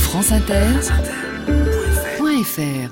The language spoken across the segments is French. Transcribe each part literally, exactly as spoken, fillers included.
France Inter, point F R.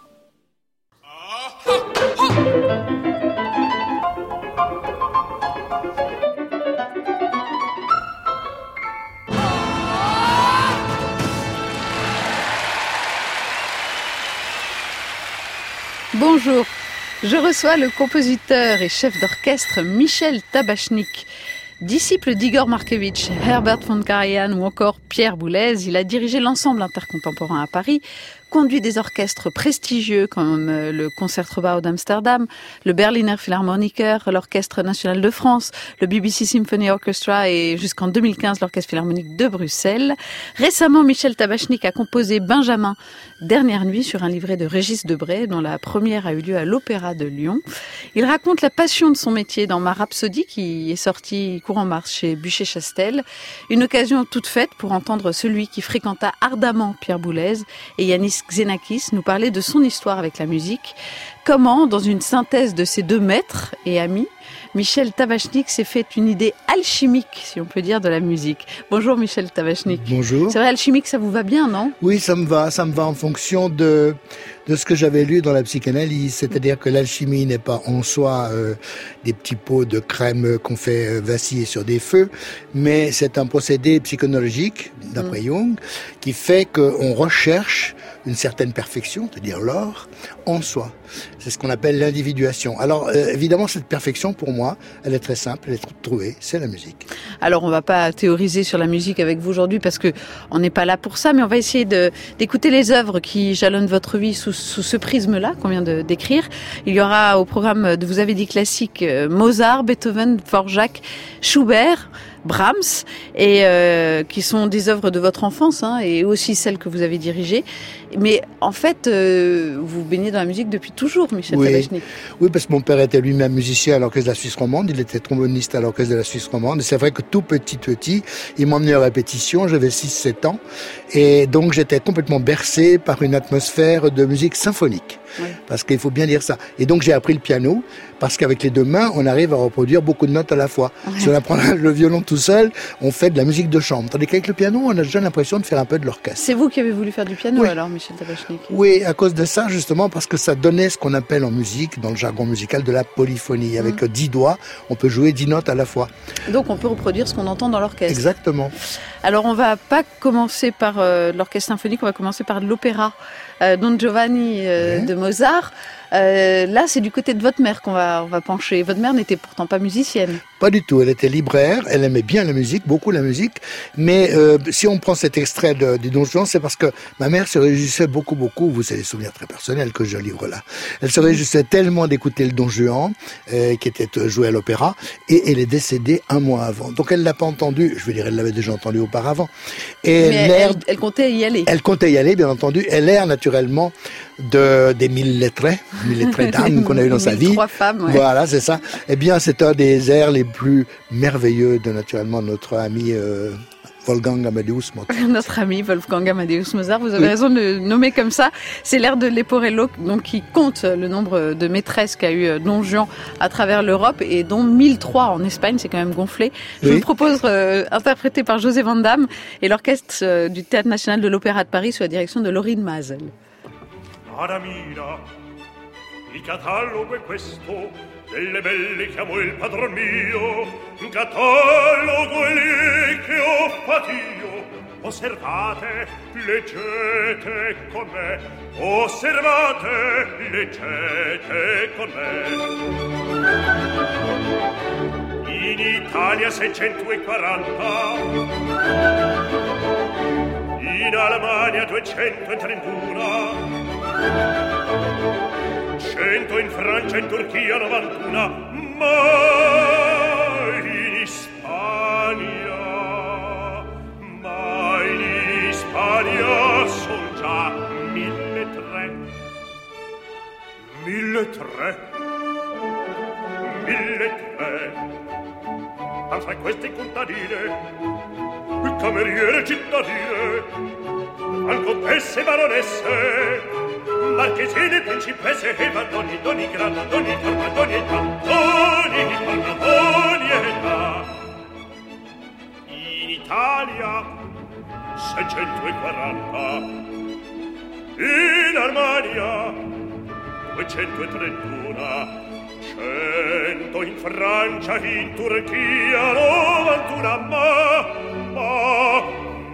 Bonjour, je reçois le compositeur et chef d'orchestre Michel Tabachnik. Disciple d'Igor Markevitch, Herbert von Karajan ou encore Pierre Boulez, il a dirigé l'ensemble intercontemporain à Paris, conduit des orchestres prestigieux comme le Concertgebouw d'Amsterdam, le Berliner Philharmoniker, l'Orchestre National de France, le B B C Symphony Orchestra et jusqu'en deux mille quinze l'Orchestre Philharmonique de Bruxelles. Récemment, Michel Tabachnik a composé Benjamin, Dernière nuit sur un livret de Régis Debray dont la première a eu lieu à l'Opéra de Lyon. Il raconte la passion de son métier dans Ma Rhapsodie qui est sortie courant mars chez Buchet-Chastel. Une occasion toute faite pour entendre celui qui fréquenta ardemment Pierre Boulez et Yanis Xenakis nous parlait de son histoire avec la musique. Comment, dans une synthèse de ces deux maîtres et amis, Michel Tabachnik s'est fait une idée alchimique, si on peut dire, de la musique. Bonjour Michel Tabachnik. Bonjour. C'est vrai, alchimique, ça vous va bien, non ? Oui, ça me va. Ça me va en fonction de, de ce que j'avais lu dans la psychanalyse. C'est-à-dire que l'alchimie n'est pas en soi euh, des petits pots de crème qu'on fait vaciller sur des feux, mais c'est un procédé psychonologique, d'après mmh. Jung, qui fait qu'on recherche une certaine perfection, c'est-à-dire l'or, en soi. C'est ce qu'on appelle l'individuation. Alors, euh, évidemment, cette perfection, pour moi, elle est très simple, elle est trouvée, c'est la musique. Alors, on ne va pas théoriser sur la musique avec vous aujourd'hui parce que on n'est pas là pour ça, mais on va essayer de, d'écouter les œuvres qui jalonnent votre vie sous, sous ce prisme-là qu'on vient de décrire. Il y aura au programme de Vous avez dit classique Mozart, Beethoven, Dvorak, Schubert, Brahms, et euh, qui sont des œuvres de votre enfance, hein, et aussi celles que vous avez dirigées. Mais en fait, euh, vous baignez dans la musique depuis toujours, Michel oui. Tabachnik. Oui, parce que mon père était lui-même musicien à l'Orchestre de la Suisse romande. Il était tromboniste à l'Orchestre de la Suisse romande. Et c'est vrai que tout petit, petit, il m'emmenait en répétition. J'avais six sept ans. Et donc, j'étais complètement bercé par une atmosphère de musique symphonique. Oui. Parce qu'il faut bien dire ça. Et donc, j'ai appris le piano, parce qu'avec les deux mains, on arrive à reproduire beaucoup de notes à la fois. Ouais. Si on apprend le violon tout seul, on fait de la musique de chambre. Tandis qu'avec le piano, on a déjà l'impression de faire un peu de l'orchestre. C'est vous qui avez voulu faire du piano, oui. alors, Michel Tabachnik ? Oui, à cause de ça, justement, parce que ça donnait ce qu'on appelle en musique, dans le jargon musical, de la polyphonie. Avec mmh. dix doigts, on peut jouer dix notes à la fois. Donc, on peut reproduire ce qu'on entend dans l'orchestre. Exactement. Alors, on va pas commencer par euh, l'orchestre symphonique, on va commencer par l'opéra euh, Don Giovanni euh, ouais. de Mozart. Euh, là, c'est du côté de votre mère qu'on va, on va pencher. Votre mère n'était pourtant pas musicienne. Pas du tout. Elle était libraire. Elle aimait bien la musique, beaucoup la musique. Mais euh, si on prend cet extrait de, du Don Juan, c'est parce que ma mère se réjouissait beaucoup, beaucoup. Vous savez, des souvenirs très personnels que je livre là. Elle se réjouissait tellement d'écouter le Don Juan, euh, qui était joué à l'opéra, et elle est décédée un mois avant. Donc elle l'a pas entendu. Je veux dire, elle l'avait déjà entendu auparavant. Et Mais elle, elle, elle comptait y aller. Elle comptait y aller, bien entendu. Elle est naturellement de des mille lettrés, mille lettrés d'âme qu'on a eu dans sa vie. Trois femmes, ouais. Voilà, c'est ça. Eh bien, c'est un des airs les plus merveilleux de naturellement notre ami euh, Wolfgang Amadeus Mozart. Notre ami Wolfgang Amadeus Mozart, vous avez oui. raison de le nommer comme ça. C'est l'air de Leporello, donc qui compte le nombre de maîtresses qu'a eu Don Juan à travers l'Europe et dont mille trois en Espagne, c'est quand même gonflé. Je oui. vous propose euh, interprété par José Van Damme et l'orchestre euh, du Théâtre National de l'Opéra de Paris sous la direction de Laurine Mazel. Adamina, il catalogo è questo, delle belle chiamo il padron mio, un catalogo è lì che ho fatio. Osservate, leggete con me, osservate, leggete con me. In Italia seicentoquaranta, in Alemania duecentotrentuno, cento in Francia, in Turchia novantuno, ma in Spagna, ma in Spagna son già mille tre, mille tre, mille tre. Fra queste contadine, cameriere cittadine, al contesse baronesse, marchesine, principesse e madoni, doni grana, doni forma, doni età, doni di forma, doni età. In Italia seicentoquaranta. In Armania duecentotrentuno. Cento in Francia, in Turchia, novantuno, ma, ma,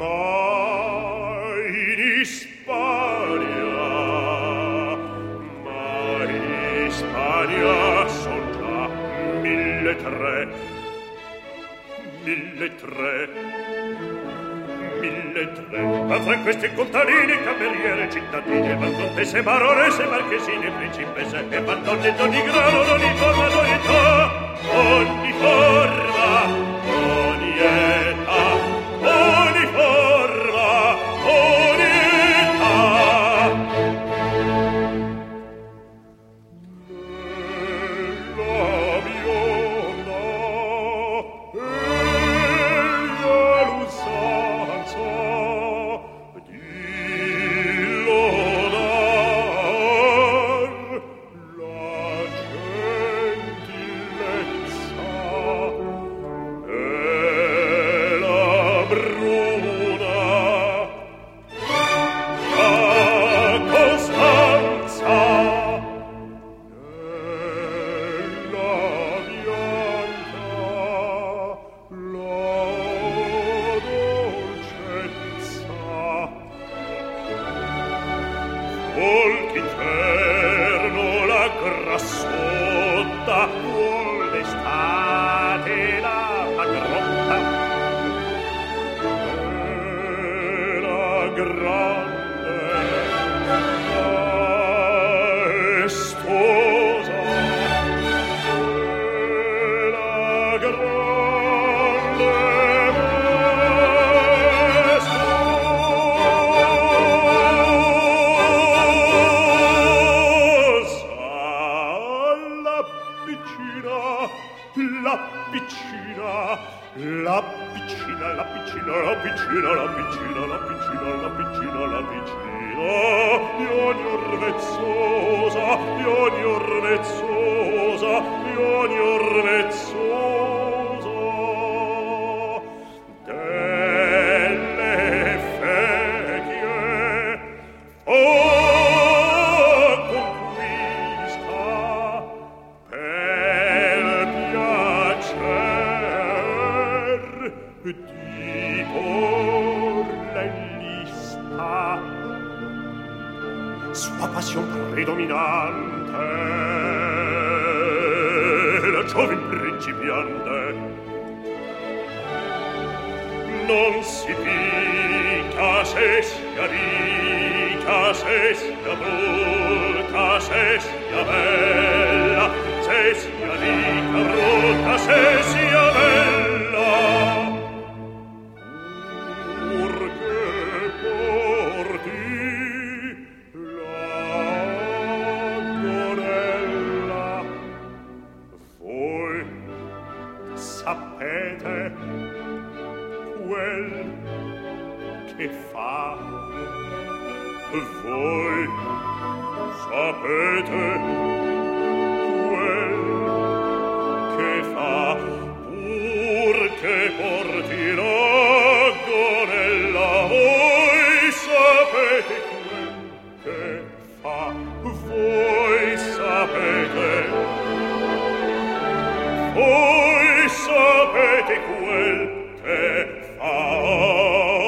ma in Ispania, ma in Ispania son già mille tre, mille tre, mille tre. Ma fra questi contadini, cameriere, cittadine, van contesse, baronesse, marchesine, principesse, e van donne d'ogni grado, d'ogni forma, d'ogni età, ogni forma, ogni età, ogni forma, ogni età. Nella bionda e la l'usanza di lodar la gentilezza e la bruna la costanza nella bianca la dolcezza. Vuol l'inferno la grassotta, vuol l'estate la pagrotta, e la grande maestosa, e la grande piccina, la piccina, la piccina, la piccina, la piccina, la piccina, la piccina, la piccina, di ogni orvezzosa, di ogni orvezzosa, di ogni orvezzosa, delle fecchie, oh, conquista, per piacer di porla in lista, sua passion predominante, la giovin principiante, non si picca se sia ricca, se sia brutta, se sia bella, se sia ricca, brutta, se sia bella, purché porti la gonella. Voi sapete quel che fa, voi sapete quel che fa, purché porti la gonella. Voi sapete quel che fa, voi sapete, voi sapete quel che fa.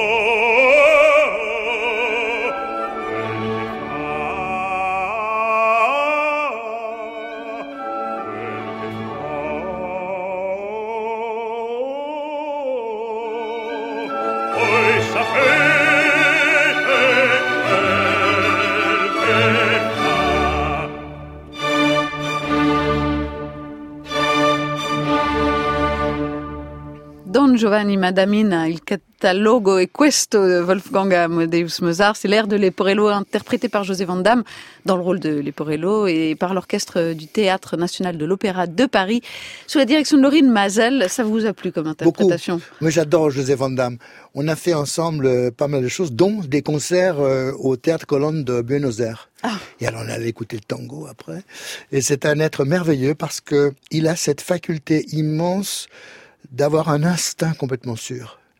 Don Giovanni Madamina, il catalogo est questo de Wolfgang Amadeus Mozart, c'est l'air de Leporello interprété par José Van Damme dans le rôle de Leporello et par l'orchestre du Théâtre National de l'Opéra de Paris sous la direction de Laurine Mazel. Ça vous a plu comme interprétation? Beaucoup. Moi j'adore José Van Damme. On a fait ensemble euh, pas mal de choses, dont des concerts euh, au Théâtre Colonne de Buenos Aires. Ah. Et alors on allait écouter le tango après. Et c'est un être merveilleux parce que il a cette faculté immense d'avoir un instinct complètement sûr.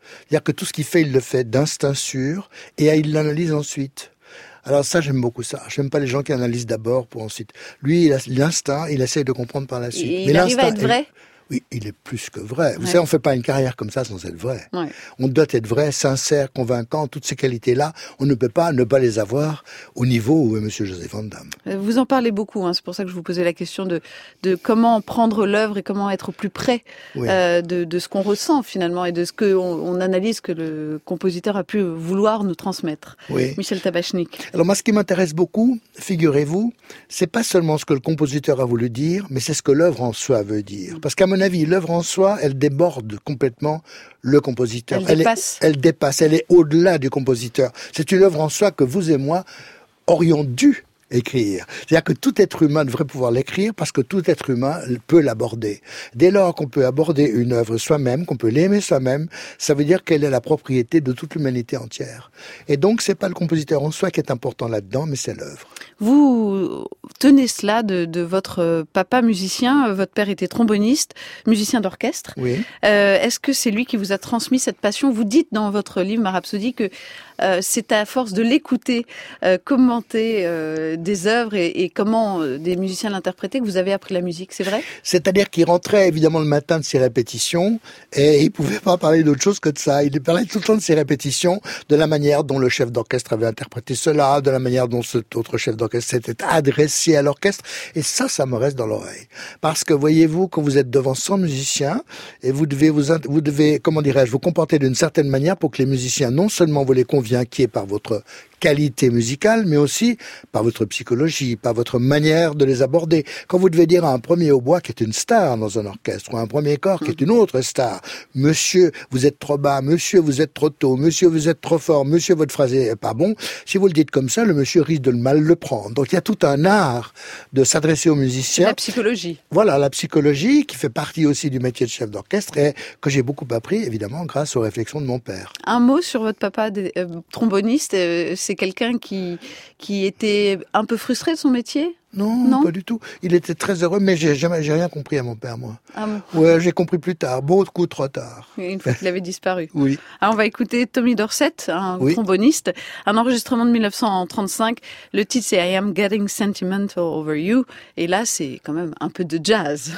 C'est-à-dire que tout ce qu'il fait, il le fait d'instinct sûr et il l'analyse ensuite. Alors ça, j'aime beaucoup ça. J'aime pas les gens qui analysent d'abord pour ensuite. Lui, il a l'instinct, il essaie de comprendre par la suite. Et Mais il arrive à être est... vrai. Oui, il est plus que vrai. Vous ouais. savez, on fait pas une carrière comme ça sans être vrai. Ouais. On doit être vrai, sincère, convaincant. Toutes ces qualités-là, on ne peut pas ne pas les avoir au niveau où est Monsieur Joseph Van Damme. Vous en parlez beaucoup, hein, c'est pour ça que je vous posais la question de, de comment prendre l'œuvre et comment être au plus près oui. euh, de, de ce qu'on ressent finalement et de ce qu'on on analyse que le compositeur a pu vouloir nous transmettre. Oui. Michel Tabachnik. Alors moi, ce qui m'intéresse beaucoup, figurez-vous, c'est pas seulement ce que le compositeur a voulu dire, mais c'est ce que l'œuvre en soi veut dire. Parce qu'à mon avis, l'œuvre en soi, elle déborde complètement le compositeur. Elle, elle dépasse. Est, elle dépasse, elle est au-delà du compositeur. C'est une œuvre en soi que vous et moi aurions dû écrire. C'est-à-dire que tout être humain devrait pouvoir l'écrire parce que tout être humain peut l'aborder. Dès lors qu'on peut aborder une œuvre soi-même, qu'on peut l'aimer soi-même, ça veut dire qu'elle est la propriété de toute l'humanité entière. Et donc, c'est pas le compositeur en soi qui est important là-dedans, mais c'est l'œuvre. Vous tenez cela de, de votre papa musicien. Votre père était tromboniste, musicien d'orchestre. Oui. Euh, est-ce que c'est lui qui vous a transmis cette passion? Vous dites dans votre livre, Ma Rhapsodie, que euh, c'est à force de l'écouter, euh, commenter euh, des œuvres et, et comment euh, des musiciens l'interprétaient que vous avez appris la musique. C'est vrai? C'est-à-dire qu'il rentrait évidemment le matin de ses répétitions et il pouvait pas parler d'autre chose que de ça. Il parlait tout le temps de ses répétitions, de la manière dont le chef d'orchestre avait interprété cela, de la manière dont cet autre chef d'orchestre s'était adressé à l'orchestre. Et ça, ça me reste dans l'oreille. Parce que voyez-vous, quand vous êtes devant cent musiciens et vous devez vous, vous devez, comment dirais-je, vous comporter d'une certaine manière pour que les musiciens non seulement vous les conviennent qui est par votre qualité musicale, mais aussi par votre psychologie, par votre manière de les aborder. Quand vous devez dire à un premier hautbois qui est une star dans un orchestre, ou à un premier corps qui est une autre star, monsieur, vous êtes trop bas, monsieur, vous êtes trop tôt, monsieur, vous êtes trop fort, monsieur, votre phrase est pas bon, si vous le dites comme ça, le monsieur risque de mal le prendre. Donc il y a tout un art de s'adresser aux musiciens. La psychologie. Voilà, la psychologie qui fait partie aussi du métier de chef d'orchestre et que j'ai beaucoup appris, évidemment, grâce aux réflexions de mon père. Un mot sur votre papa euh, tromboniste, euh, c'est quelqu'un qui, qui était un peu frustré de son métier? Non, non, pas du tout. Il était très heureux, mais j'ai jamais, j'ai rien compris à mon père, moi. Ah bon? Ouais, j'ai compris plus tard, beaucoup trop tard. Une fois qu'il avait disparu. Oui. Alors on va écouter Tommy Dorsett, un oui. tromboniste, un enregistrement de mille neuf cent trente-cinq. Le titre c'est I Am Getting Sentimental Over You, et là c'est quand même un peu de jazz.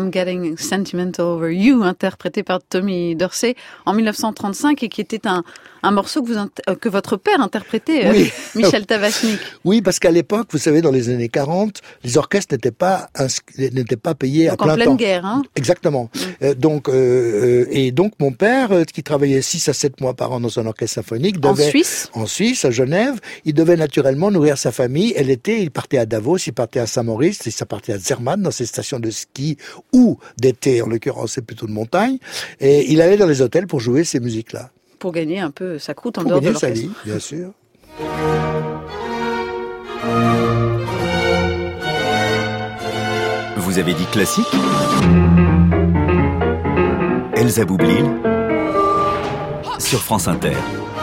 I'm Getting Sentimental Over You, interprété par Tommy Dorsey en mille neuf cent trente-cinq et qui était un, un morceau que, vous, euh, que votre père interprétait, oui. euh, Michel Tabachnik. Oui, parce qu'à l'époque, vous savez, dans les années quarante, les orchestres n'étaient pas, n'étaient pas payés donc à plein en pleine temps. guerre, hein. Exactement. Mm. Euh, donc, euh, et donc mon père, euh, qui travaillait six à sept mois par an dans un orchestre symphonique, devait, en Suisse, en Suisse, à Genève, il devait naturellement nourrir sa famille. Et l'été, il partait à Davos, il partait à Saint-Maurice, il partait à Zermatt, dans ses stations de ski ou d'été, en l'occurrence, c'est plutôt de montagne. Et il allait dans les hôtels pour jouer ces musiques-là. Pour gagner un peu sa croûte en pour dehors de l'orchestre. Pour l'orchestre. gagner sa vie, bien sûr. Vous avez dit classique ? Elsa Boublil sur France Inter.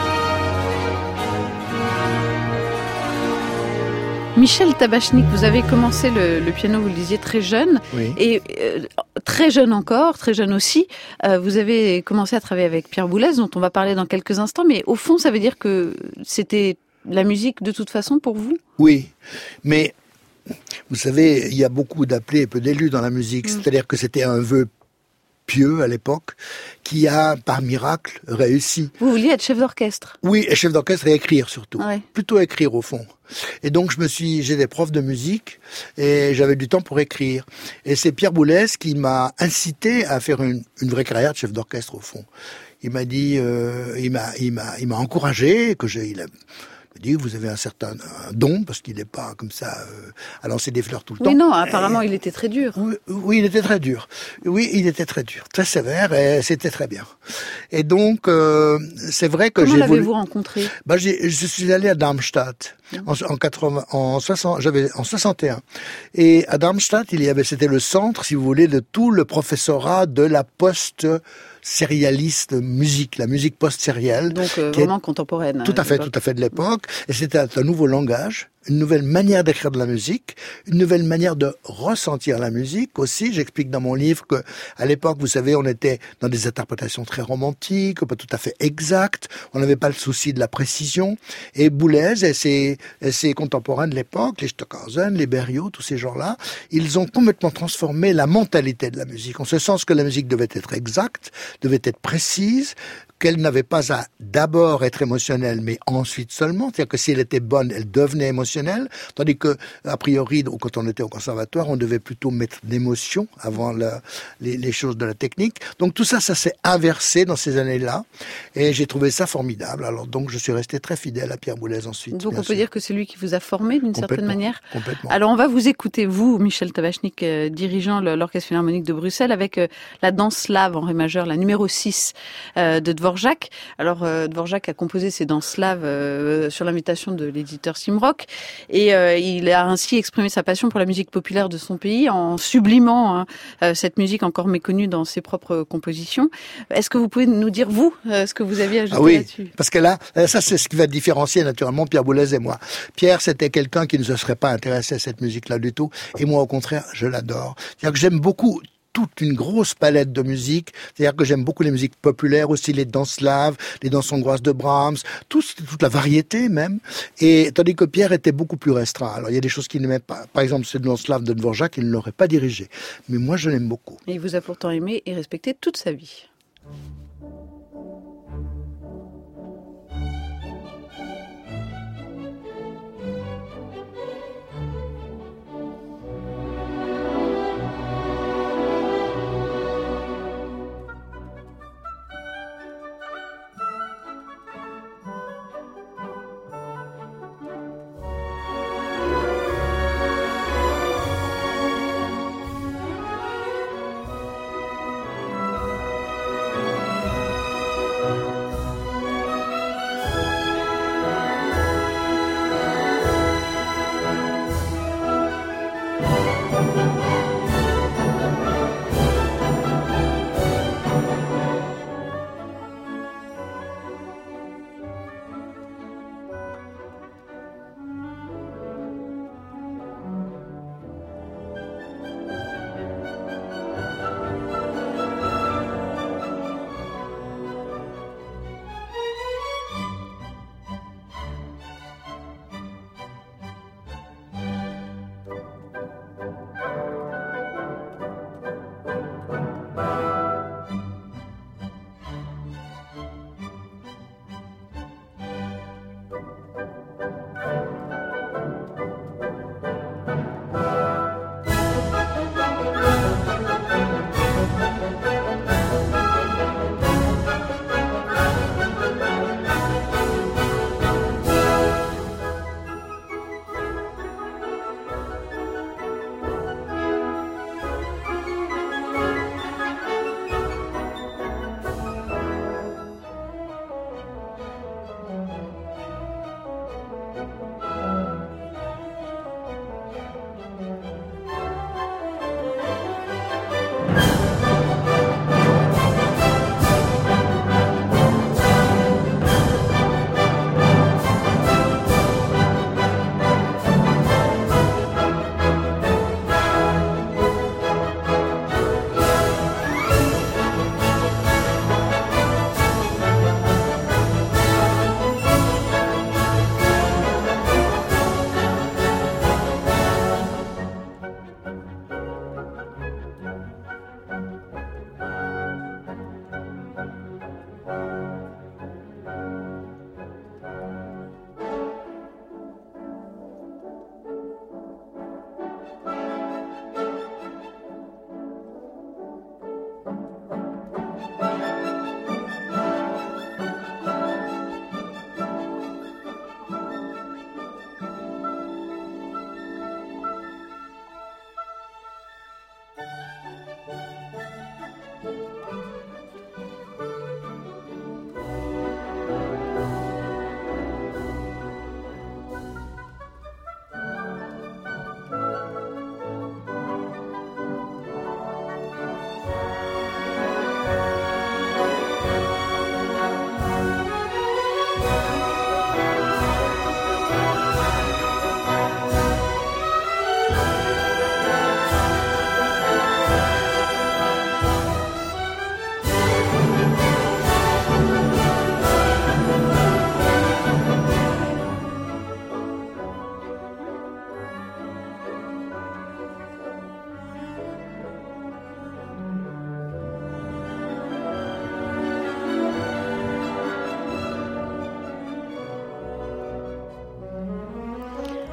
Michel Tabachnik, vous avez commencé le, le piano, vous le disiez, très jeune, oui. et euh, très jeune encore, très jeune aussi. Euh, vous avez commencé à travailler avec Pierre Boulez, dont on va parler dans quelques instants, mais au fond, ça veut dire que c'était la musique de toute façon pour vous ? Oui, mais vous savez, il y a beaucoup d'appelés et peu d'élus dans la musique, mmh. c'est-à-dire que c'était un vœu pieux à l'époque, qui a, par miracle, réussi. Vous vouliez être chef d'orchestre ? Oui, et chef d'orchestre et écrire surtout. Ouais. Plutôt écrire au fond. Et donc je me suis, j'ai des profs de musique et j'avais du temps pour écrire. Et c'est Pierre Boulez qui m'a incité à faire une, une vraie carrière de chef d'orchestre au fond. Il m'a dit, euh, il m'a, il m'a, il m'a encouragé que j'ai, il a, dit vous avez un certain un don parce qu'il n'est pas comme ça euh, à lancer des fleurs tout le oui, temps. Oui non, apparemment et, il était très dur. Oui, oui, il était très dur. Oui, il était très dur, très sévère et c'était très bien. Et donc euh, c'est vrai que Comment j'ai l'avez-vous voulu... rencontré ? Bah j'ai, je suis allé à Darmstadt mmh. en, en quatre-vingts, en soixante, j'avais en soixante et un. Et à Darmstadt, il y avait, c'était le centre, si vous voulez, de tout le professorat de la post sérialiste musique, la musique post-sérielle. Donc euh, vraiment contemporaine. Tout à fait, tout à fait de l'époque. Et c'était un nouveau langage, une nouvelle manière d'écrire de la musique, une nouvelle manière de ressentir la musique aussi. J'explique dans mon livre que, à l'époque, vous savez, on était dans des interprétations très romantiques, pas tout à fait exactes. On n'avait pas le souci de la précision. Et Boulez et ses, et ses contemporains de l'époque, les Stockhausen, les Berlioz, tous ces gens-là, ils ont complètement transformé la mentalité de la musique. En ce sens que la musique devait être exacte, devait être précise, qu'elle n'avait pas à d'abord être émotionnelle, mais ensuite seulement. C'est-à-dire que si elle était bonne, elle devenait émotionnelle. Tandis que, a priori, quand on était au conservatoire, on devait plutôt mettre d'émotion avant la, les, les choses de la technique. Donc tout ça, ça s'est inversé dans ces années-là. Et j'ai trouvé ça formidable. Alors donc, je suis resté très fidèle à Pierre Boulez ensuite. Donc on sûr. peut dire que c'est lui qui vous a formé d'une certaine manière. Complètement. Alors on va vous écouter, vous, Michel Tabachnik, euh, dirigeant l'Orchestre Philharmonique de Bruxelles, avec euh, la danse slave en ré majeur, la numéro six euh, de Dvorak. Alors euh, Dvorak a composé ces danses slaves euh, sur l'invitation de l'éditeur Simrock et euh, il a ainsi exprimé sa passion pour la musique populaire de son pays en sublimant hein, euh, cette musique encore méconnue dans ses propres compositions. Est-ce que vous pouvez nous dire, vous, euh, ce que vous aviez ajouté ah oui, là-dessus ? Parce que là, ça c'est ce qui va différencier naturellement Pierre Boulez et moi. Pierre, c'était quelqu'un qui ne se serait pas intéressé à cette musique-là du tout et moi au contraire, je l'adore. C'est-à-dire que j'aime beaucoup toute une grosse palette de musique, c'est-à-dire que j'aime beaucoup les musiques populaires, aussi les danses slaves, les danses hongroises de Brahms, tout, toute la variété même, et tandis que Pierre était beaucoup plus restreint. Alors il y a des choses qu'il n'aimait pas, par exemple cette danse slave de Dvorak, il ne l'aurait pas dirigée, mais moi je l'aime beaucoup. Et il vous a pourtant aimé et respecté toute sa vie.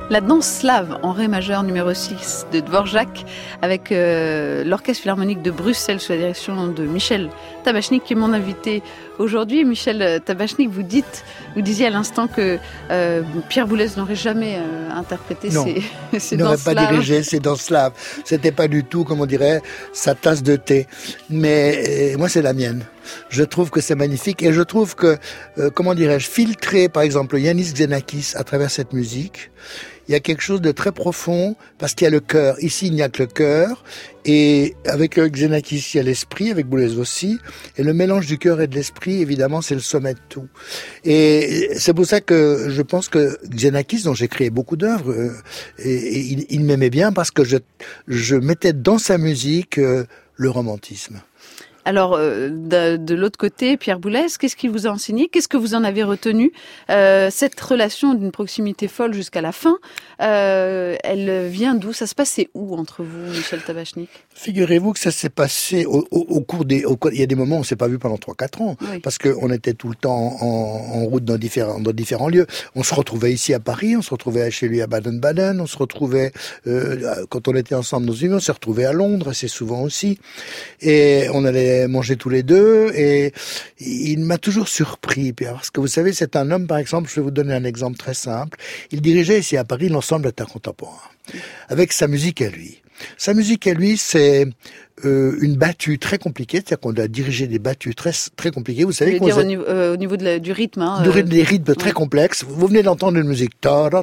La danse slave en ré majeur numéro six de Dvorak avec euh, l'Orchestre Philharmonique de Bruxelles sous la direction de Michel Tabachnik qui est mon invité aujourd'hui. Michel Tabachnik, vous dites, vous disiez à l'instant que euh, Pierre Boulez n'aurait jamais euh, interprété non, ces, ces il n'aurait danses pas slaves. dirigé ces danses slaves. C'était pas du tout, comme on dirait, sa tasse de thé. Mais euh, moi, c'est la mienne. Je trouve que c'est magnifique et je trouve que, euh, comment dirais-je, filtrer par exemple Yanis Xenakis à travers cette musique, il y a quelque chose de très profond parce qu'il y a le cœur. Ici, il n'y a que le cœur et avec Xenakis, il y a l'esprit, avec Boulez aussi. Et le mélange du cœur et de l'esprit, évidemment, c'est le sommet de tout. Et c'est pour ça que je pense que Xenakis, dont j'ai créé beaucoup d'œuvres, euh, et, et il, il m'aimait bien parce que je, je mettais dans sa musique euh, le romantisme. Alors, euh, de, de l'autre côté, Pierre Boulez, qu'est-ce qu'il vous a enseigné? Qu'est-ce que vous en avez retenu? euh, Cette relation d'une proximité folle jusqu'à la fin, euh, elle vient d'où? Ça se passait où entre vous, Michel Tabachnik? Figurez-vous que ça s'est passé au, au, au cours des... Au, il y a des moments où on ne s'est pas vu pendant trois quatre ans, oui. Parce qu'on était tout le temps en, en route dans différents, dans différents lieux. On se retrouvait ici à Paris, on se retrouvait chez lui à Baden-Baden, on se retrouvait... Euh, quand on était ensemble dans une ville, on s'est retrouvait à Londres, assez souvent aussi. Et on allait manger tous les deux et il m'a toujours surpris parce que vous savez, c'est un homme, par exemple, je vais vous donner un exemple très simple, il dirigeait ici à Paris l'ensemble d'art contemporain avec sa musique à lui. Sa musique à lui, c'est euh, une battue très compliquée, c'est-à-dire qu'on doit diriger des battues très très compliquées. Vous savez dire, au, niveau, euh, au niveau de la, du rythme, hein, du rythme, euh... des rythmes ouais. très complexes. Vous venez d'entendre une musique ouais.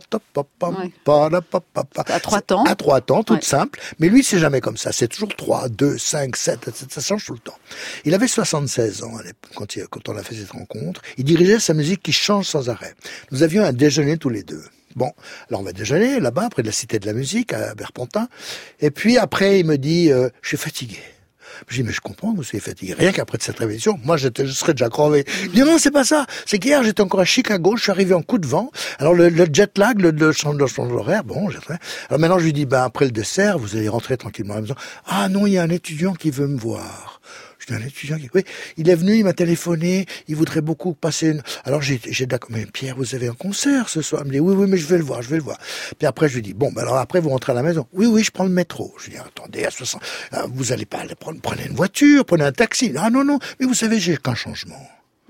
à trois temps, à trois temps, toute ouais. simple. Mais lui, c'est jamais comme ça. C'est toujours trois, deux, cinq, sept, ça change tout le temps. Il avait soixante-seize ans quand, il, quand on a fait cette rencontre. Il dirigeait sa musique qui change sans arrêt. Nous avions un déjeuner tous les deux. Bon, alors on va déjeuner là-bas, près de la Cité de la Musique, à Berpontin. Et puis après, il me dit, euh, je suis fatigué. Je dis, mais je comprends que vous soyez fatigué. Rien qu'après de cette réveillon, moi, je serais déjà crevé. Il dit, non, c'est pas ça. C'est qu'hier, j'étais encore à Chicago, je suis arrivé en coup de vent. Alors, le, le jet lag, le, le changement d'horaire, bon, j'ai fait. Alors maintenant, je lui dis, ben, après le dessert, vous allez rentrer tranquillement à la maison. Ah non, il y a un étudiant qui veut me voir. Je dis, un étudiant qui... Oui, il est venu, il m'a téléphoné, il voudrait beaucoup passer une... Alors j'ai, j'ai d'accord, mais Pierre, vous avez un concert ce soir? Il me dit, oui, oui, mais je vais le voir, je vais le voir. Puis après, je lui dis, bon, ben alors après, vous rentrez à la maison. Oui, oui, je prends le métro. Je lui dis, attendez, à soixante... vous allez pas aller prendre, prenez une voiture, prenez un taxi. Ah non, non, mais vous savez, j'ai qu'un changement.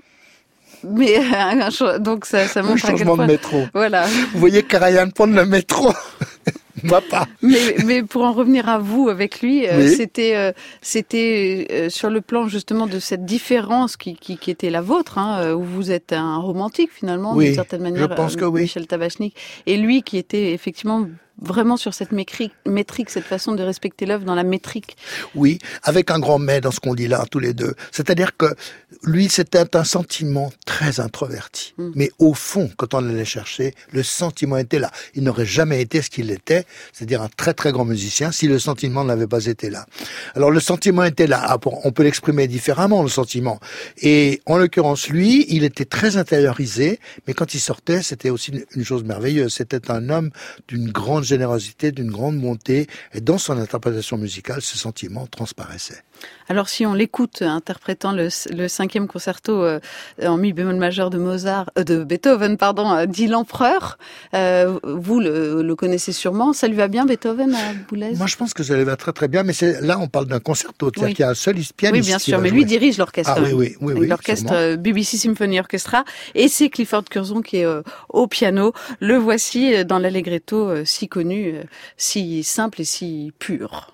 Mais euh, donc ça, ça montre un changement de métro. Voilà. Vous voyez Karajan prendre le métro. Moi pas. Mais, mais pour en revenir à vous avec lui, euh, oui. c'était euh, c'était euh, sur le plan justement de cette différence qui qui, qui était la vôtre, hein, où vous êtes un romantique finalement oui, d'une certaine manière. Je pense que euh, oui. Michel Tabachnik, et lui qui était effectivement vraiment sur cette métrique, métrique, cette façon de respecter l'œuvre dans la métrique. Oui, avec un grand mais dans ce qu'on dit là, tous les deux. C'est-à-dire que lui, c'était un sentiment très introverti. Mm. Mais au fond, quand on allait chercher, le sentiment était là. Il n'aurait jamais été ce qu'il était, c'est-à-dire un très très grand musicien, si le sentiment n'avait pas été là. Alors le sentiment était là. On peut l'exprimer différemment, le sentiment. Et en l'occurrence, lui, il était très intériorisé, mais quand il sortait, c'était aussi une chose merveilleuse. C'était un homme d'une grande générosité, d'une grande bonté, et dans son interprétation musicale, ce sentiment transparaissait. Alors si on l'écoute interprétant le, le cinquième concerto euh, en mi bémol majeur de Mozart, euh, de Beethoven, pardon, euh, dit l'Empereur, euh, vous le, le connaissez sûrement. Ça lui va bien Beethoven à Boulez? Moi je pense que ça lui va très très bien, mais c'est, là on parle d'un concerto, c'est-à-dire oui. qu'il y a un seul pianiste. Oui bien sûr, mais lui dirige l'orchestre. Ah oui oui oui, oui l'orchestre euh, B B C Symphony Orchestra, et c'est Clifford Curzon qui est euh, au piano. Le voici dans l'allegretto euh, si connu, euh, si simple et si pur.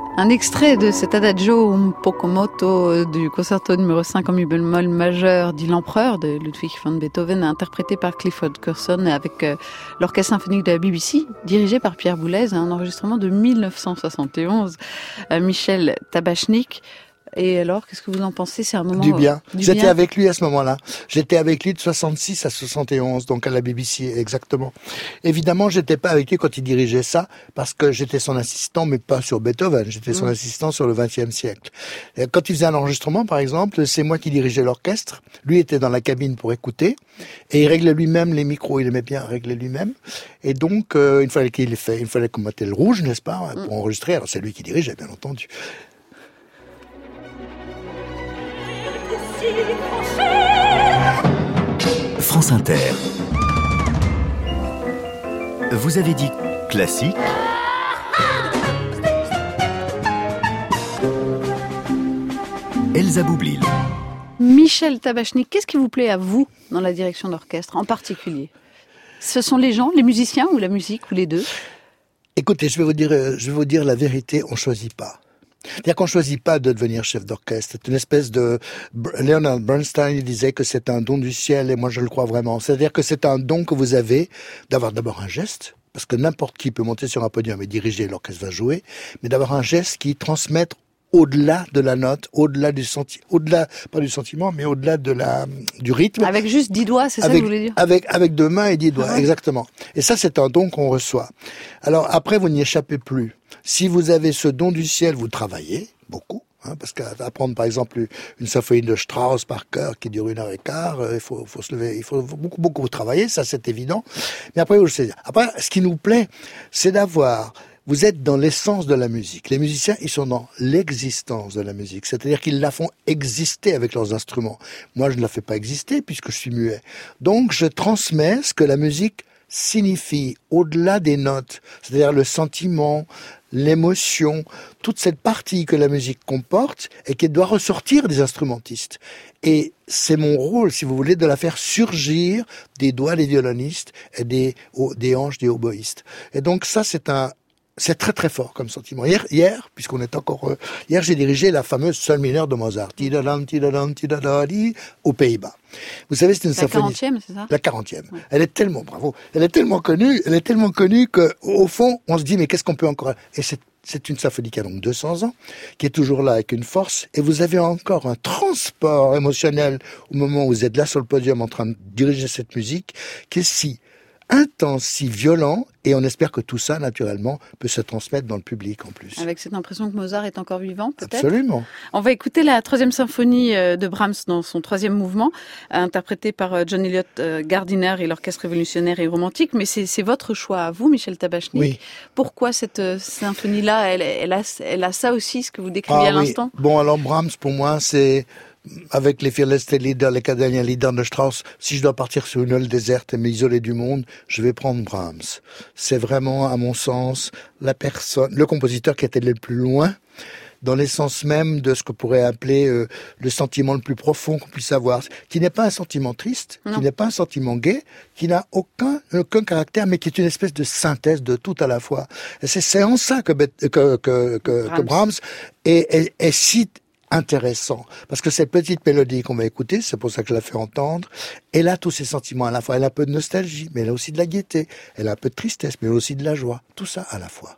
Un extrait de cet Adagio un poco moto du concerto numéro cinq en mi bémol majeur dit l'Empereur de Ludwig van Beethoven, interprété par Clifford Curson avec euh, l'Orchestre symphonique de la B B C, dirigé par Pierre Boulez, un enregistrement de mille neuf cent soixante et onze. Euh, Michel Tabachnik. Et alors, qu'est-ce que vous en pensez? C'est un moment du bien. Du J'étais bien. avec lui à ce moment-là. J'étais avec lui de soixante-six à soixante et onze, donc à la B B C, exactement. Évidemment, j'étais pas avec lui quand il dirigeait ça, parce que j'étais son assistant, mais pas sur Beethoven. J'étais son mmh. assistant sur le vingtième siècle. Et quand il faisait un enregistrement, par exemple, c'est moi qui dirigeais l'orchestre. Lui était dans la cabine pour écouter, et il réglait lui-même les micros. Il aimait bien régler lui-même. Et donc, euh, il fallait qu'il fait, il fallait qu'on mette le rouge, n'est-ce pas, pour mmh. enregistrer. Alors c'est lui qui dirigeait, bien entendu. France Inter. Vous avez dit classique. Elsa Boublil. Michel Tabachnik, qu'est-ce qui vous plaît à vous dans la direction d'orchestre en particulier? Ce sont les gens, les musiciens ou la musique ou les deux? Écoutez, je vais vous dire, je vais vous dire la vérité, on choisit pas. C'est-à-dire qu'on choisit pas de devenir chef d'orchestre. C'est une espèce de... Leonard Bernstein il disait que c'est un don du ciel, et moi je le crois vraiment. C'est-à-dire que c'est un don que vous avez d'avoir d'abord un geste, parce que n'importe qui peut monter sur un podium et diriger, l'orchestre va jouer, mais d'avoir un geste qui transmette au-delà de la note, au-delà du sentiment, au-delà, pas du sentiment, mais au-delà de la, du rythme. Avec juste dix doigts, c'est ça que vous voulez dire? Avec, avec deux mains et dix doigts, ah ouais. exactement. Et ça, c'est un don qu'on reçoit. Alors après, vous n'y échappez plus. Si vous avez ce don du ciel, vous travaillez beaucoup. Hein, parce qu'apprendre par exemple une symphonie de Strauss par cœur qui dure une heure et quart, euh, il faut, faut se lever, il faut beaucoup beaucoup travailler, ça c'est évident. Mais après, vous le savez. Après, ce qui nous plaît, c'est d'avoir. Vous êtes dans l'essence de la musique. Les musiciens, ils sont dans l'existence de la musique. C'est-à-dire qu'ils la font exister avec leurs instruments. Moi, je ne la fais pas exister puisque je suis muet. Donc, je transmets ce que la musique signifie au-delà des notes. C'est-à-dire le sentiment, l'émotion, toute cette partie que la musique comporte et qui doit ressortir des instrumentistes. Et c'est mon rôle, si vous voulez, de la faire surgir des doigts des violonistes et des, des hanches des oboïstes. Et donc, ça, c'est un... C'est très très fort comme sentiment. Hier, hier puisqu'on est encore... Euh, hier, j'ai dirigé la fameuse Sol mineure de Mozart, aux Pays-Bas. Vous savez, c'est une la symphonie... La quarantième, c'est ça? La quarantième. Ouais. Elle est tellement, bravo, elle est tellement connue, elle est tellement connue que, au fond, on se dit, mais qu'est-ce qu'on peut encore... Et c'est, c'est une symphonie qui a donc deux cents ans, qui est toujours là avec une force, et vous avez encore un transport émotionnel au moment où vous êtes là sur le podium en train de diriger cette musique, qui est si intense, si violent, et on espère que tout ça, naturellement, peut se transmettre dans le public en plus. Avec cette impression que Mozart est encore vivant, peut-être? Absolument. On va écouter la troisième symphonie de Brahms dans son troisième mouvement, interprétée par John Elliott Gardiner et l'Orchestre révolutionnaire et romantique, mais c'est, c'est votre choix à vous, Michel Tabachnik. Oui. Pourquoi cette symphonie-là, elle, elle, a, elle a ça aussi, ce que vous décrivez ah, à oui. l'instant? Bon, alors Brahms, pour moi, c'est... Avec les Fearless State Leaders, les Canadiens leaders de Strauss, si je dois partir sur une île déserte et m'isoler du monde, je vais prendre Brahms. C'est vraiment, à mon sens, la personne, le compositeur qui était le plus loin dans l'essence même de ce qu'on pourrait appeler euh, le sentiment le plus profond qu'on puisse avoir, qui n'est pas un sentiment triste, non. qui n'est pas un sentiment gai, qui n'a aucun aucun caractère, mais qui est une espèce de synthèse de tout à la fois. Et c'est, c'est en ça que, que, que, que, Brahms. que Brahms est, est, est si intéressant, parce que cette petite mélodie qu'on va écouter, c'est pour ça que je la fais entendre, elle a tous ces sentiments à la fois. Elle a un peu de nostalgie, mais elle a aussi de la gaieté. Elle a un peu de tristesse, mais elle a aussi de la joie. Tout ça à la fois.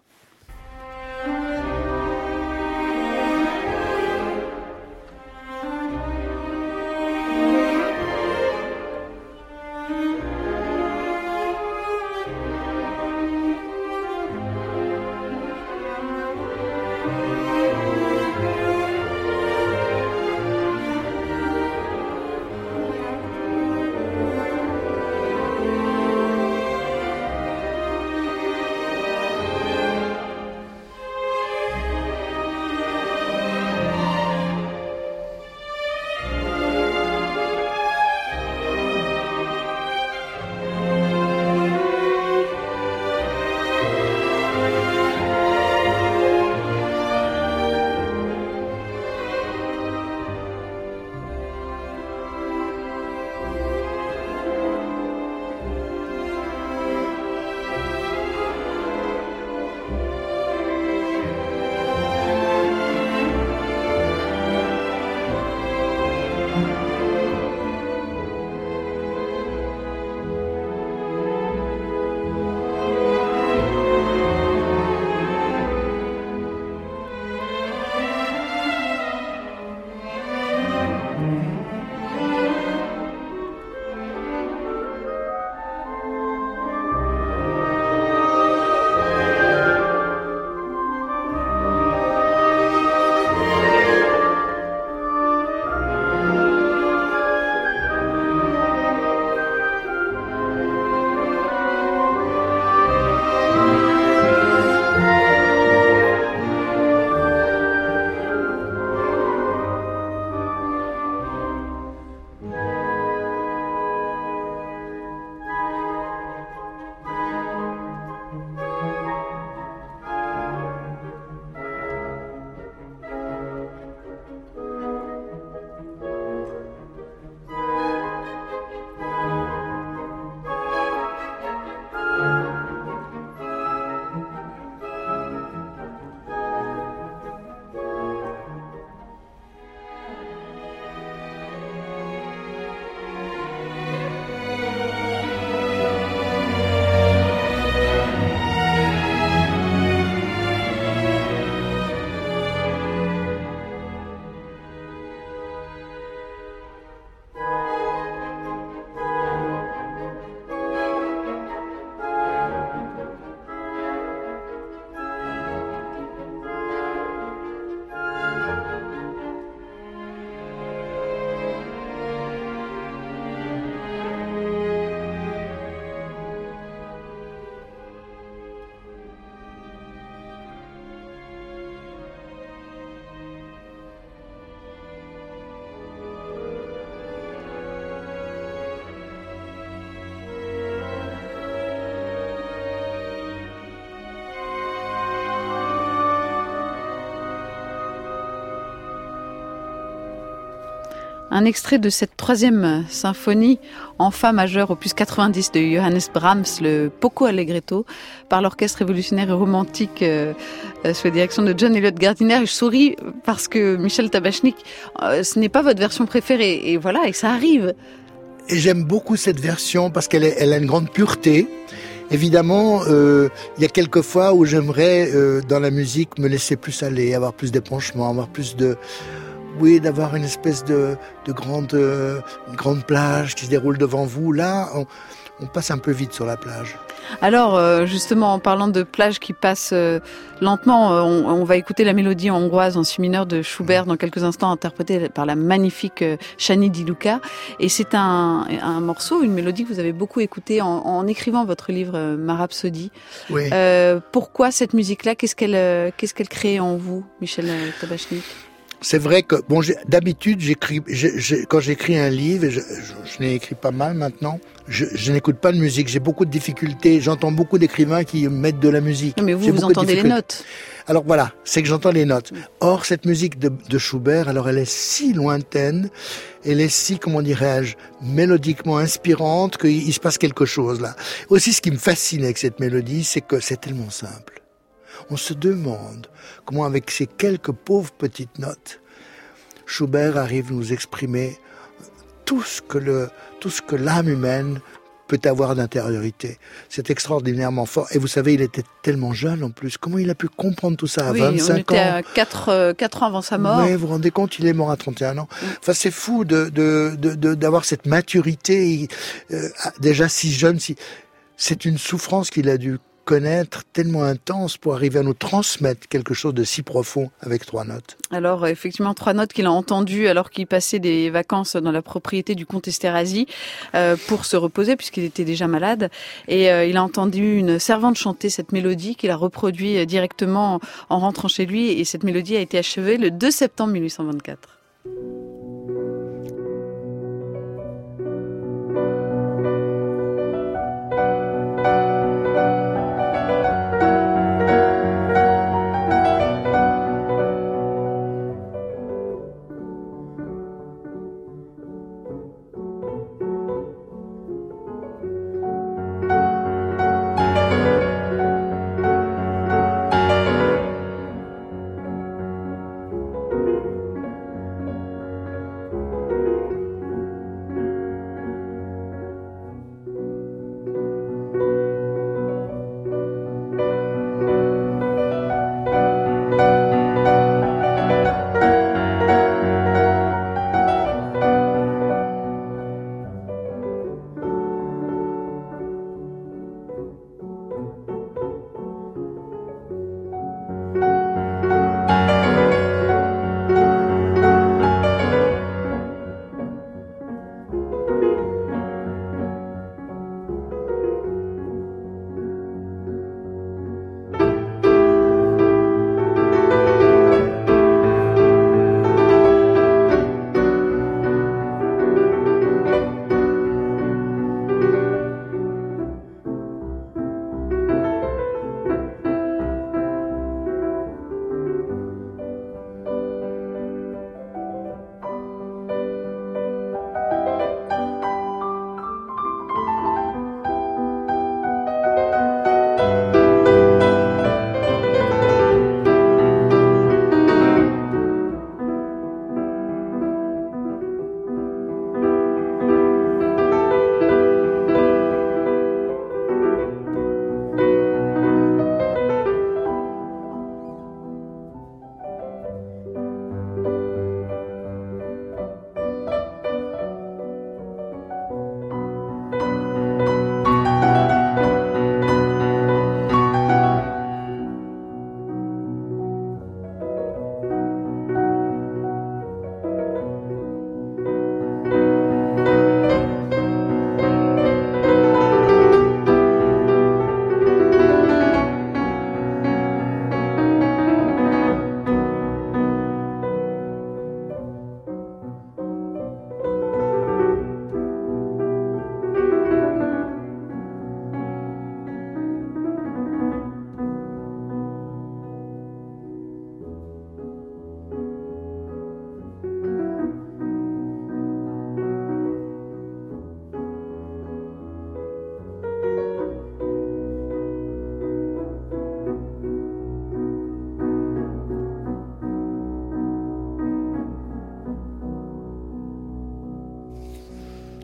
Un extrait de cette troisième symphonie en fa majeur opus quatre-vingt-dix de Johannes Brahms, le Poco Allegretto, par l'orchestre révolutionnaire et romantique euh, euh, sous la direction de John Eliot Gardiner. Je souris parce que Michel Tabachnik, euh, ce n'est pas votre version préférée, et voilà, et ça arrive. Et j'aime beaucoup cette version parce qu'elle est, elle a une grande pureté. Évidemment, euh, il y a quelques fois où j'aimerais, euh, dans la musique, me laisser plus aller, avoir plus d'épanchement, avoir plus de... Oui, d'avoir une espèce de, de grande, euh, une grande plage qui se déroule devant vous. Là, on, on passe un peu vite sur la plage. Alors, euh, justement, en parlant de plage qui passe euh, lentement, euh, on, on va écouter la mélodie hongroise en si mineur de Schubert dans quelques instants, interprétée par la magnifique euh, Shani Di Luca. Et c'est un, un morceau, une mélodie que vous avez beaucoup écoutée en, en écrivant votre livre euh, Ma Rhapsodie. Oui. Euh, pourquoi cette musique-là? Qu'est-ce qu'elle, euh, qu'est-ce qu'elle crée en vous, Michel Tabachnik? C'est vrai que, bon, j'ai, d'habitude, j'écris, j'ai, j'ai, quand j'écris un livre, et je, je, je n'ai écrit pas mal maintenant, je, je n'écoute pas de musique. J'ai beaucoup de difficultés. J'entends beaucoup d'écrivains qui mettent de la musique. Non, mais vous, j'ai vous entendez les notes. Alors voilà, c'est que j'entends les notes. Or, cette musique de, de Schubert, alors elle est si lointaine, elle est si, comment dirais-je, mélodiquement inspirante qu'il il se passe quelque chose là. Aussi, ce qui me fascine avec cette mélodie, c'est que c'est tellement simple. On se demande comment, avec ces quelques pauvres petites notes, Schubert arrive à nous exprimer tout ce que le, tout ce que l'âme humaine peut avoir d'intériorité. C'est extraordinairement fort. Et vous savez, il était tellement jeune en plus. Comment il a pu comprendre tout ça à oui, vingt-cinq ans? On était à quatre ans avant sa mort. Mais vous vous rendez compte, il est mort à trente et un ans. Mm. Enfin, c'est fou de, de, de, de, d'avoir cette maturité, euh, déjà si jeune. Si... C'est une souffrance qu'il a dû connaître tellement intense pour arriver à nous transmettre quelque chose de si profond avec trois notes. Alors effectivement, trois notes qu'il a entendues alors qu'il passait des vacances dans la propriété du comte Esterhazy euh, pour se reposer puisqu'il était déjà malade, et euh, il a entendu une servante chanter cette mélodie qu'il a reproduit directement en rentrant chez lui, et cette mélodie a été achevée le deux septembre mille huit cent vingt-quatre.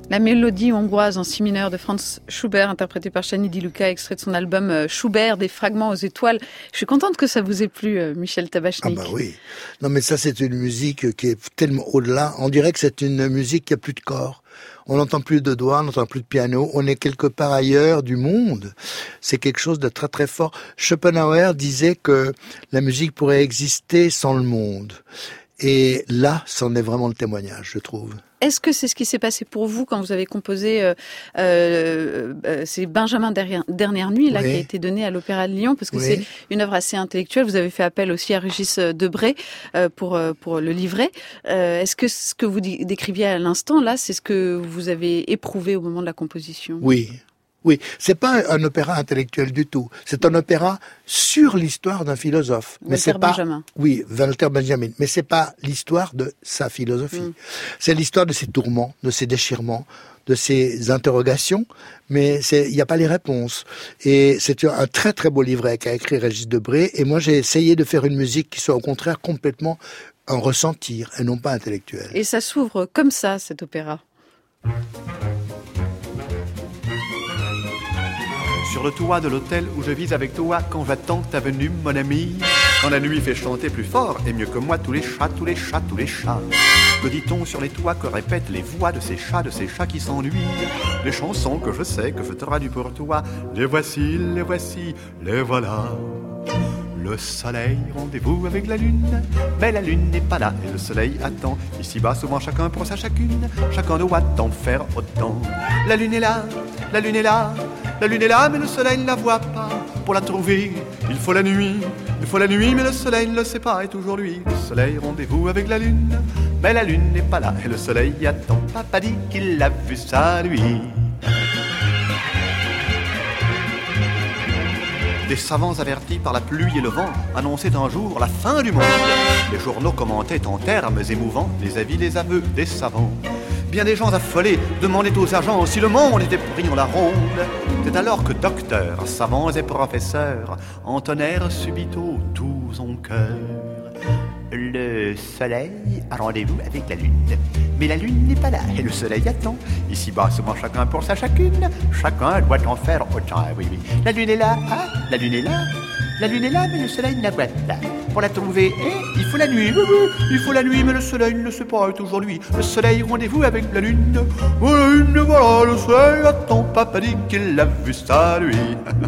La mélodie hongroise en si mineur de Franz Schubert, interprétée par Shani Di Luca, extrait de son album Schubert, des fragments aux étoiles. Je suis contente que ça vous ait plu, Michel Tabachnik. Ah bah oui. Non mais ça c'est une musique qui est tellement au-delà. On dirait que c'est une musique qui a plus de corps. On n'entend plus de doigts, on n'entend plus de piano. On est quelque part ailleurs du monde. C'est quelque chose de très très fort. Schopenhauer disait que la musique pourrait exister sans le monde. Et là, c'en est vraiment le témoignage, je trouve. Est-ce que c'est ce qui s'est passé pour vous quand vous avez composé euh, euh, euh, c'est Benjamin Dernière, Dernière Nuit là, oui. qui a été donné à l'Opéra de Lyon, parce que oui. c'est une œuvre assez intellectuelle. Vous avez fait appel aussi à Régis Debray euh, pour, euh, pour le livret. Euh, est-ce que ce que vous décriviez à l'instant, là, c'est ce que vous avez éprouvé au moment de la composition ? Oui. Oui, c'est pas un opéra intellectuel du tout. C'est un opéra sur l'histoire d'un philosophe. Walter mais c'est pas, Benjamin. Oui, Walter Benjamin. Mais c'est pas l'histoire de sa philosophie. Mm. C'est l'histoire de ses tourments, de ses déchirements, de ses interrogations. Mais c'est, il n'y a pas les réponses. Et c'est un très très beau livret qu'a écrit Régis Debray. Et moi, j'ai essayé de faire une musique qui soit au contraire complètement un ressentir et non pas intellectuel. Et ça s'ouvre comme ça, cet opéra. Sur le toit de l'hôtel où je vis avec toi, quand j'attends ta venue, mon ami. Quand la nuit fait chanter plus fort et mieux que moi tous les chats, tous les chats, tous les chats. Que dit-on sur les toits, que répètent les voix de ces chats, de ces chats qui s'ennuient? Les chansons que je sais, que je traduis pour toi. Les voici, les voici, les voilà. Le soleil, rendez-vous avec la lune. Mais la lune n'est pas là et le soleil attend. Ici-bas, souvent chacun pour sa chacune. Chacun doit en faire autant. La lune est là, la lune est là. La lune est là, mais le soleil ne la voit pas. Pour la trouver, il faut la nuit. Il faut la nuit, mais le soleil ne le sait pas. Et toujours lui, le soleil, rendez-vous avec la lune. Mais la lune n'est pas là et le soleil attend. Papa dit qu'il l'a vu ça, lui. Des savants avertis par la pluie et le vent annonçaient un jour la fin du monde. Les journaux commentaient en termes émouvants les avis, les aveux des savants. Bien des gens affolés demandaient aux agents si le monde était pris en la ronde. C'est alors que docteurs, savants et professeurs entonnèrent subito tous en chœur. Le soleil a rendez-vous avec la lune. Mais la lune n'est pas là et le soleil attend. Ici-bas, souvent chacun pour sa chacune. Chacun doit en faire autant. Oui, oui. La lune est là, ah, la lune est là. La lune est là, mais le soleil ne la voit pas. Pour la trouver, eh, il faut la nuit. Oui, oui, il faut la nuit, mais le soleil ne le sait pas aujourd'hui. Le soleil, rendez-vous avec la lune. Oh, la lune, voilà, le soleil attend. Papa dit qu'il l'a vu ça, lui.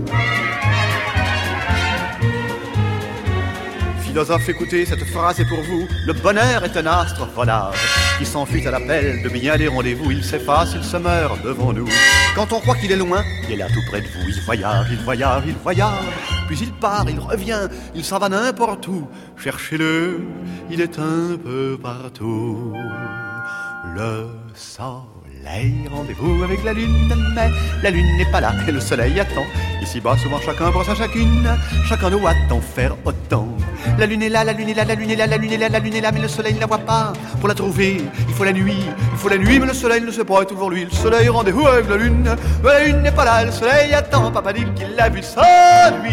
Philosophe, écoutez, cette phrase est pour vous. Le bonheur est un astre volage qui s'enfuit à l'appel de bien des rendez-vous. Il s'efface, il se meurt devant nous. Quand on croit qu'il est loin, il est là tout près de vous. Il voyage, il voyage, il voyage. Puis il part, il revient, il s'en va n'importe où. Cherchez-le, il est un peu partout. Le soleil, rendez-vous avec la lune. Mais la lune n'est pas là et le soleil attend. Ici-bas, souvent chacun pour sa chacune. Chacun doit en faire autant. La lune est là, la lune est là, la lune est là, la lune est là, la lune est là, mais le soleil ne la voit pas. Pour la trouver, il faut la nuit, il faut la nuit, mais le soleil ne le sait pas, et toujours lui. Le soleil, rendez-vous avec la lune, mais la lune n'est pas là, le soleil attend. Papa dit qu'il l'a vu ça, lui.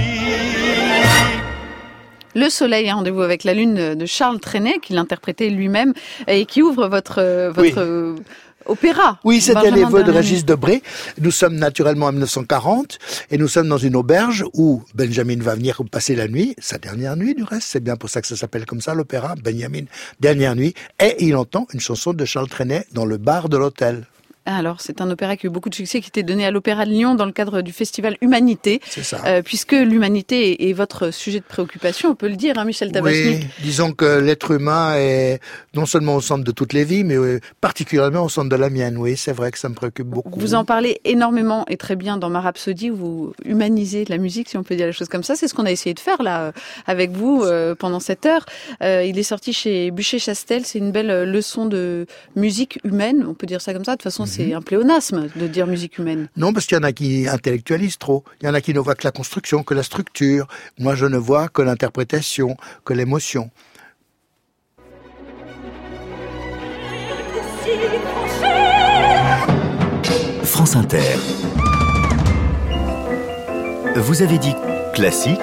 Le soleil, rendez-vous avec la lune de Charles Trenet, qu'il interprétait lui-même et qui ouvre votre votre oui. opéra. Oui, c'était les vœux de Régis Debray. Nous sommes naturellement en dix-neuf cent quarante et nous sommes dans une auberge où Benjamin va venir passer la nuit, sa dernière nuit du reste, c'est bien pour ça que ça s'appelle comme ça l'opéra, Benjamin, dernière nuit, et il entend une chanson de Charles Trenet dans le bar de l'hôtel. Alors, c'est un opéra qui a eu beaucoup de succès, qui était donné à l'Opéra de Lyon dans le cadre du festival Humanité. C'est ça. Euh, puisque l'humanité est votre sujet de préoccupation, on peut le dire, hein, Michel Tabachnik. Oui, disons que l'être humain est non seulement au centre de toutes les vies, mais particulièrement au centre de la mienne. Oui, c'est vrai que ça me préoccupe beaucoup. Vous en parlez énormément et très bien dans ma Rhapsodie, où vous humanisez la musique, si on peut dire la chose comme ça. C'est ce qu'on a essayé de faire là avec vous euh, pendant cette heure. Euh, il est sorti chez Buchet-Chastel. C'est une belle leçon de musique humaine, on peut dire ça comme ça. De toute façon, mm-hmm. c'est un pléonasme de dire musique humaine. Non, parce qu'il y en a qui intellectualisent trop. Il y en a qui ne voient que la construction, que la structure. Moi, je ne vois que l'interprétation, que l'émotion. France Inter. Vous avez dit classique.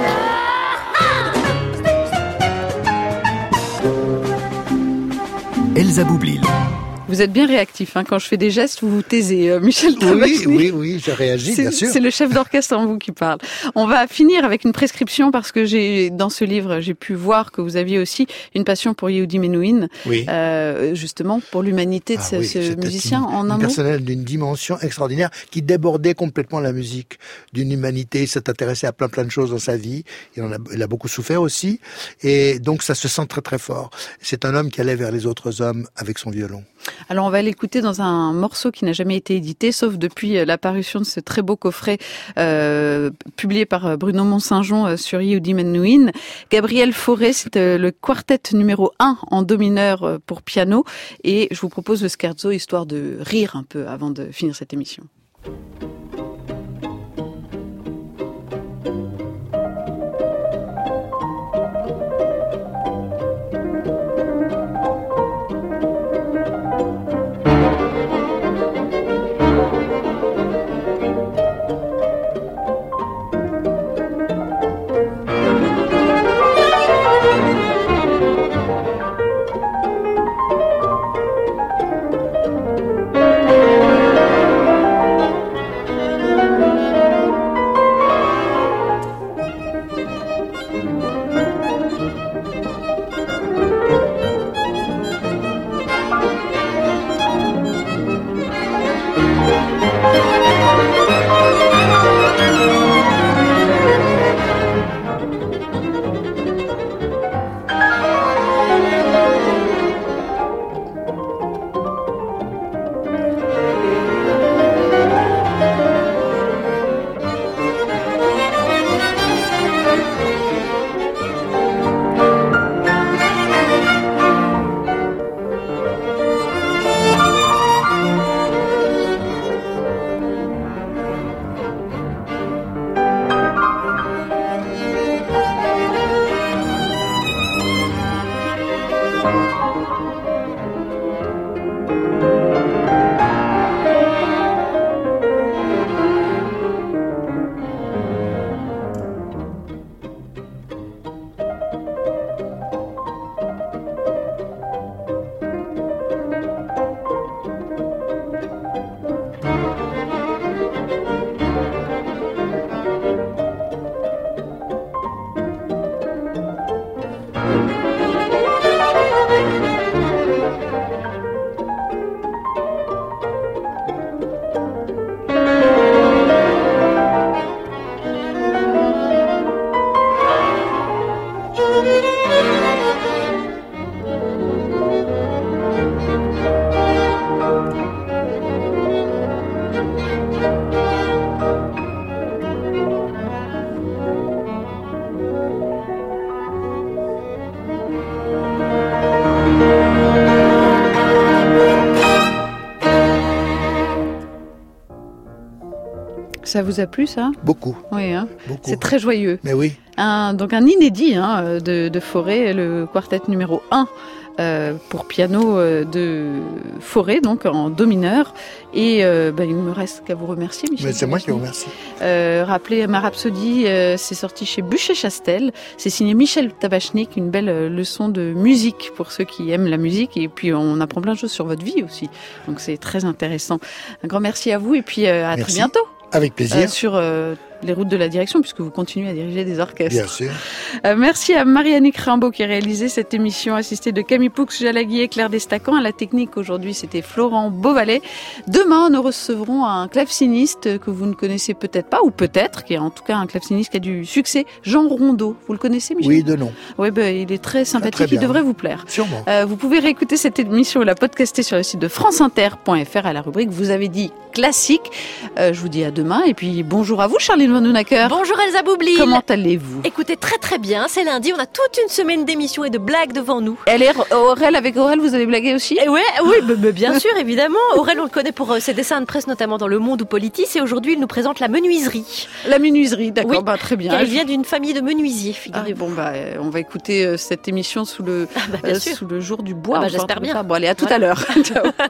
Elsa Boublil. Vous êtes bien réactif, hein. Quand je fais des gestes, vous vous taisez, euh, Michel Tabachnik. Oui, oui, oui, je réagis, bien sûr. C'est le chef d'orchestre en vous qui parle. On va finir avec une prescription parce que j'ai, dans ce livre, j'ai pu voir que vous aviez aussi une passion pour Yehudi Menuhin, oui. euh, justement pour l'humanité de ah, ce, oui, ce musicien une, en un un mot. personnage d'une dimension extraordinaire qui débordait complètement la musique, d'une humanité. Il s'est intéressé à plein plein de choses dans sa vie. Il, en a, il a beaucoup souffert aussi, et donc ça se sent très très fort. C'est un homme qui allait vers les autres hommes avec son violon. Alors on va l'écouter dans un morceau qui n'a jamais été édité, sauf depuis la parution de ce très beau coffret euh, publié par Bruno Mont-Saint-Jean sur Yehudi Menuhin. Gabriel Fauré, c'est le quartet numéro un en do mineur pour piano, et je vous propose le scherzo histoire de rire un peu avant de finir cette émission. Ça vous a plu, ça ? Beaucoup. Oui, hein. Beaucoup. C'est très joyeux. Mais oui. Un, donc un inédit hein, de, de Fauré, le quartet numéro un euh, pour piano euh, de Fauré, donc en do mineur. Et euh, bah, il ne me reste qu'à vous remercier, Michel. Mais c'est moi qui vous remercie. Euh, rappelez ma Rhapsodie, euh, c'est sorti chez Buchet-Chastel. C'est signé Michel Tabachnik, une belle euh, leçon de musique pour ceux qui aiment la musique. Et puis on apprend plein de choses sur votre vie aussi. Donc c'est très intéressant. Un grand merci à vous et puis euh, à merci. Très bientôt. Avec plaisir. Euh, sur euh, les routes de la direction, puisque vous continuez à diriger des orchestres. Bien sûr. Euh, merci à Marianne Rimbaud qui a réalisé cette émission, assistée de Camille Poux, Jalagui et Claire Destacan. À la technique aujourd'hui, c'était Florent Beauvalet. Demain, nous recevrons un claveciniste que vous ne connaissez peut-être pas, ou peut-être, qui est en tout cas un claveciniste qui a du succès, Jean Rondeau. Vous le connaissez, Michel ? Oui, de nom. Oui, ben, il est très sympathique, très il devrait vous plaire. Sûrement. Euh, vous pouvez réécouter cette émission ou la podcaster sur le site de franceinter point f r à la rubrique Vous avez dit classique. Euh, je vous dis à demain et puis bonjour à vous, Charline Vanhoenacker. Bonjour Elsa Boublil. Comment allez-vous ? Écoutez, très très bien, c'est lundi, on a toute une semaine d'émissions et de blagues devant nous. Elle est Aurel, avec Aurel, vous allez blaguer aussi ? Et ouais, oui, bah, bah, bien sûr, évidemment. Aurel, on le connaît pour euh, ses dessins de presse, notamment dans Le Monde ou Politis, et aujourd'hui, il nous présente la menuiserie. La menuiserie, d'accord, oui, bah, très bien. Car il vient d'une famille de menuisiers, figurez-vous. Ah, bon, bah, on va écouter euh, cette émission sous le, ah, bah, euh, sous le jour du bois. Ah, bah, j'espère bien. Bon, allez, à tout ouais. à l'heure. Ciao.